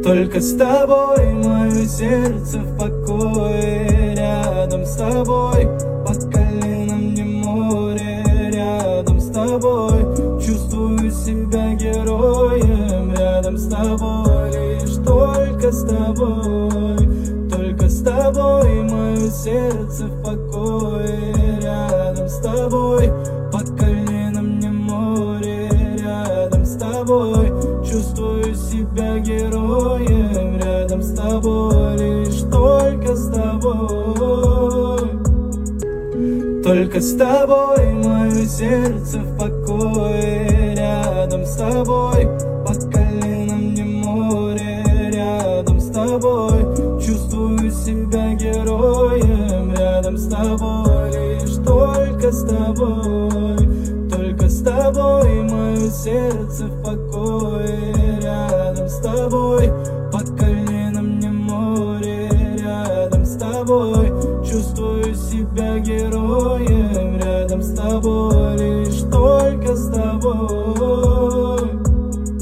Только с тобой мое сердце в покое. Рядом с тобой по колено мне море. Рядом с тобой чувствую себя героем. Рядом с тобой, лишь только с тобой. Только с тобой мое сердце в покое. Рядом с тобой по колено мне море. Рядом с тобой чувствую себя героем. Рядом с тобой, лишь только с тобой. Только с тобой мое сердце в покое. Рядом с тобой по колено мне море. Рядом с тобой чувствую себя героем. Рядом с тобой, лишь только с тобой. Только с тобой мое сердце в покое. Рядом с тобой по колено мне море. Рядом с тобой чувствую себя героем. Рядом с тобой.